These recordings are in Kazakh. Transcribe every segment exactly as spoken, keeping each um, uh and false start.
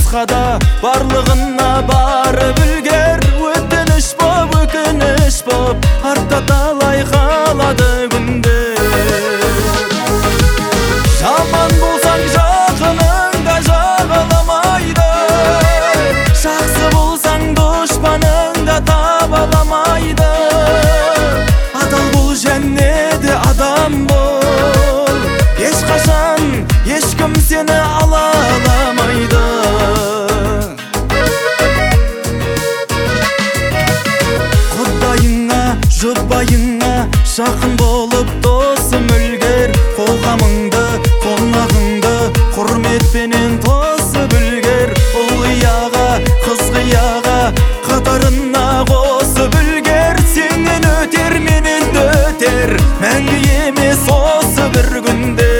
басқа да барлығына барып үлгер. Өтініш боп, өкініш боп, артта талай қалады күндер. Жаман болсаң жақының да жағаламайды, жақсы болсаң дұшпаның да табаламайды. Адал бол және де адам бол, ешқашан ешкім сені ала аламайды. Құдайыңа, жұбайыңа жақын болып досым үлгер. Қоғамыңды, қонағыңды құрметпенен тосып үлгер. Ұл қияға, қыз қияға қатарына қосып үлгер. Сенен өтер, менен де өтер, мәңгі емес осы бір күнде.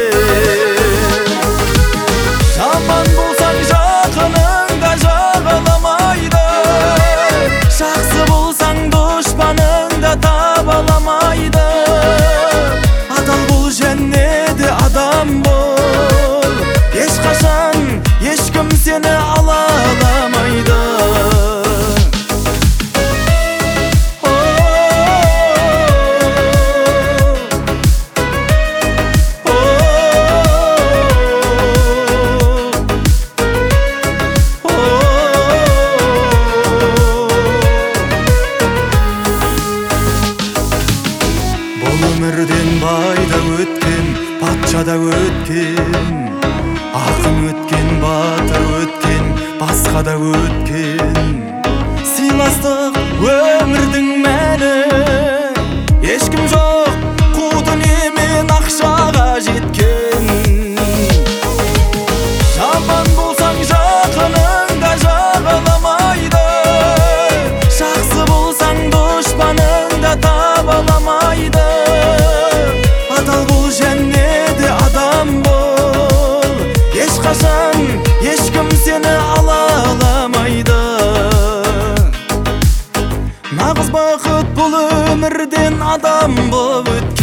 Жаман болсаң жақының да жағаламайды, жақсы болсаң дұшпаның да табаламайды. Адал бол және де адам бол, ешқашан ешкім сені ала аламайды. Өмірден бай да өткен, патша да өткен, ақын өткен, батыр өткен, басқа да өткен. Сыйластық өмірдің мәні, ешкім жоқ қу дүниемен ақшаға жеткен. Жаман болсаң жақының да жағаламайды, жақсы болсаң дұшпаның да табаламайды. Адал бол және де адам бол, ешқашан ешкім сені ала аламайды. Нағыз бақыт бұл өмірден адам болып өткен.